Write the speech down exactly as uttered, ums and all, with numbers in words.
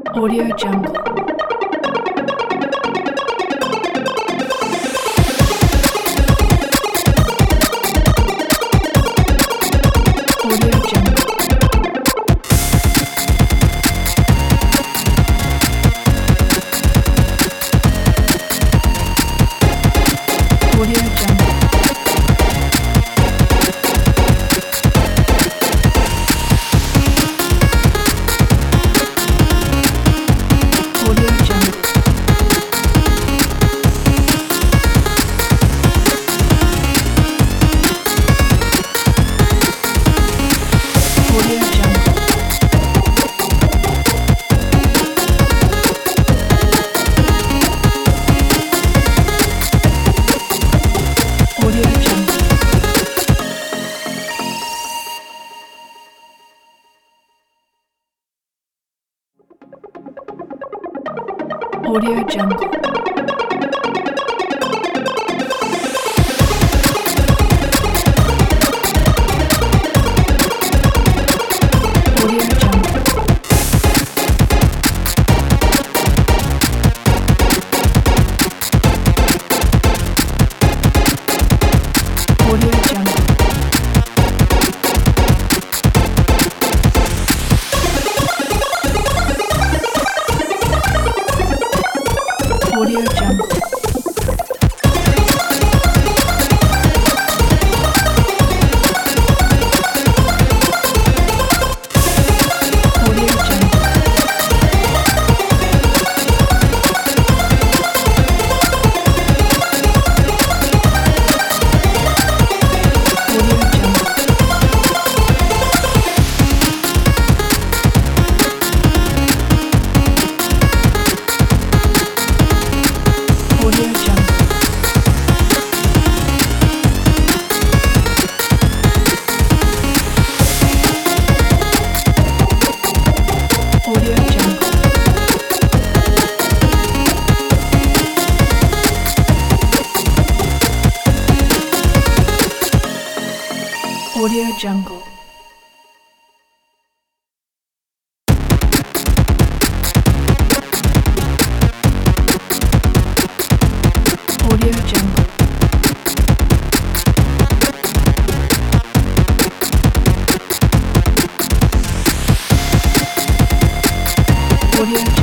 Audio Jungle. Audio Jungle. Audio Jungle. Audio Jungle. Audio Jungle. Audio Jungle. Audio Jungle. Audio Jungle. Audio Jungle. Audio Jungle. Audio Jungle. Audio Jungle. Audio Jungle. Audio Jungle. Audio Jungle. Audio Jungle. Audio